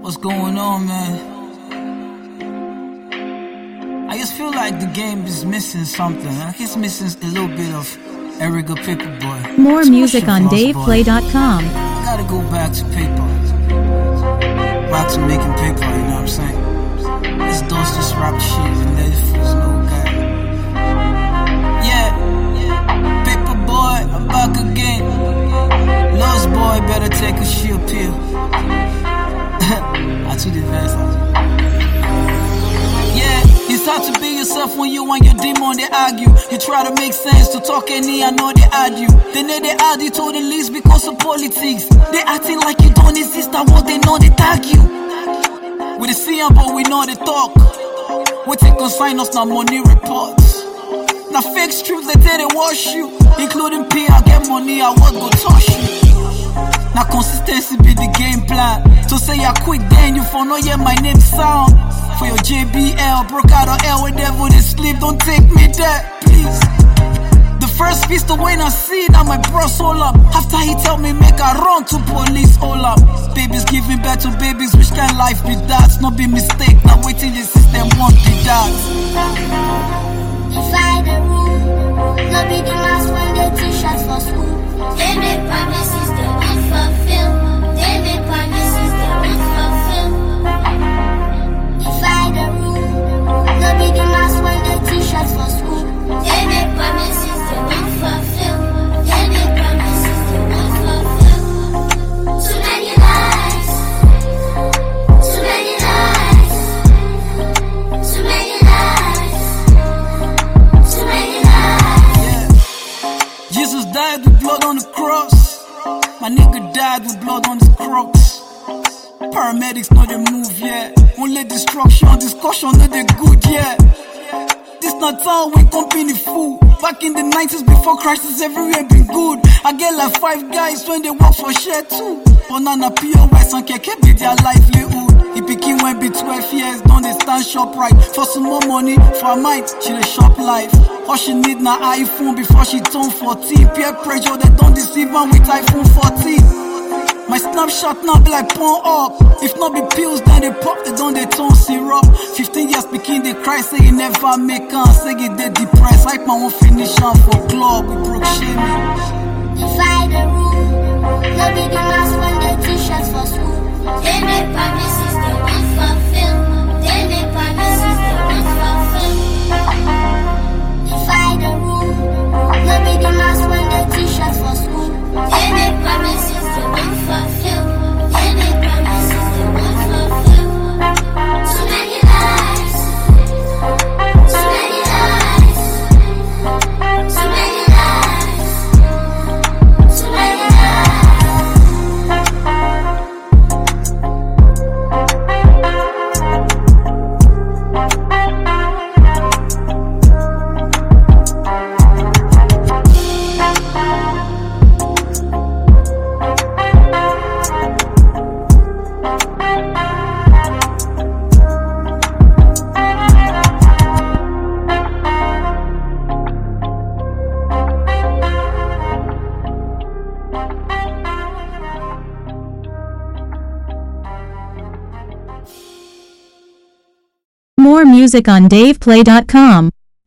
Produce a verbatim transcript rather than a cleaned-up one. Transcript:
What's going on, man? I just feel like the game is missing something. I think it's missing a little bit of Erica Paperboy. More music on Dave Play dot com. I gotta go back to paper. Back to making paper, you know what I'm saying? This does just rap shit and let it feels no guy. Yeah, Paperboy, I'm back again. Lost boy, better take a shield pill. I took the verse. Yeah, it's hard to be yourself when you and your demon they argue. You try to make sense to talk any, I know they argue. They know they argue to the least because of politics. They acting like you don't exist, and what they know they tag you. We the see them, but we know they talk. We take consign us now money reports. Now fake strips they tell they wash you, including P. I get money, I won't go touch you. Now consistency be the game plan. To say I quit then you for no hear my name sound. For your J B L, broke out of hell whenever they sleep, don't take me there, please. The first piece to win I see now my bro hold up. After he tell me make I run to police, hold up. Babies giving birth to babies, which kind of life be that? Not be mistake, now waiting the system won't be that. Defy the rule, no be the last one they teach us for school. They make promises they won't fulfill. They make promises they won't fulfill. Defy the rule, no be the last one they teach us for school. They make promises they won't fulfill. They make promises they won't fulfill. Too many lies, too many lies, too many lies, too many lies. Yeah. Jesus died with blood on the cross. My nigga died with blood on his crocs. Paramedics know they move, yeah. Only destruction, discussion, know they good, yeah. This not how we company fool. Back in the nineties before crisis, everywhere been good. I get like five guys when they work for share too. Banana P O S and Keke be their livelihood. He became when be twelve years, don't they stand shop right. For some more money, for a mind, she the shop life. All she need na iPhone before she turn fourteen. Peer pressure, they don't deceive man with iPhone fourteen. My snapshot now be like porn up. If not be pills, then they pop, they don't they turn syrup. Fifteen years speaking, they cry, say he never make us. Say he dead depressed, like my one finish on for club, we broke shaming. Defy the rule, no be the last one they teach us for school. They make promises they won't fulfill. They make promises they won't fulfill. Defy the rule, no be the last one they teach us for school. They make promises they won't fulfill. They make promises they won't fulfill. Too many lies, too many lies, too many lies, too many More music on Dave Play dot com.